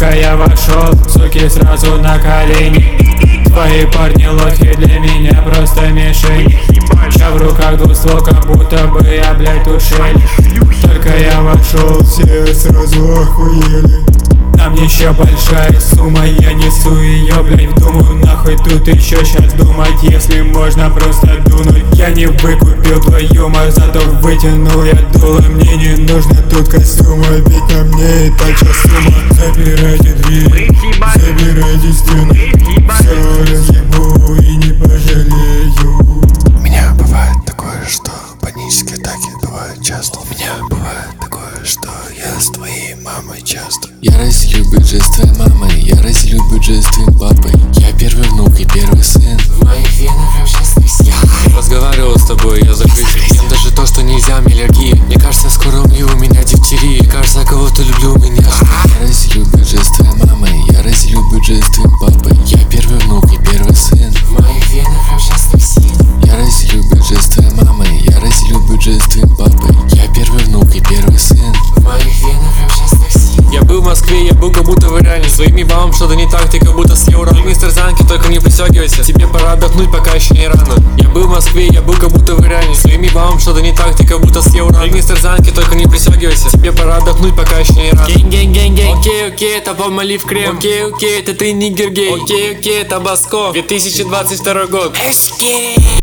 Только я вошел, суки сразу на колени. Твои парни лохи, для меня просто мишень. Я в руках двустволка, будто бы я, блядь, тут шель. Только я вошел, все сразу охуели. На мне еще большая сумма, я несу ее, блядь, в думу. Нахуй тут еще щас думать, если можно просто дунуть. Я не выкупил твой юмор, зато вытянул я дуло. Мне не нужно тут костюма, ведь на мне и так сейчас сумма. Забирайте двери, забирайте стены, все разъебу и не пожалею. У меня бывает такое, что панические атаки бывают часто. У меня бывает такое, что я с твоей мамой часто. Я разделю бюджет с твоей мамой, я разделю бюджет с твоим папой. Я первый внук и первый сын. В моих венах общественный съем. Разговаривал с тобой, я закричу. Ем даже то, что нельзя, аллергии. Мне кажется, скоро умру, у меня дифтерия. Кажется, кого-то люблю, у меня что? Я разделю бюджет с твоей мамой, я разделю бюджет с твоим папой. Я первый внук и первый сын. В моих венах общественный съем. Я разделю бюджет с твоей мамой, я разделю бюджет с твоим папой. Я первый внук и первый сын. В моих венах общественный съем. Я был в Москве, я был как будто в Иране. Своими бабам что-то не так, ты как будто съел ран. Мистер Занки, только не пристегивайся, тебе пора отдохнуть, пока еще не рано. Я был в Москве, я был как будто в Иране. Своими бабам что-то не так, ты как будто съел ран. Мистер Занки, только не пристегивайся, тебе пора отдохнуть, пока еще не рано. Гень-гень-гень-гень. Окей, это помолив крем. Окей, это ты нигер гей. Окей, это Баско. 2022 год.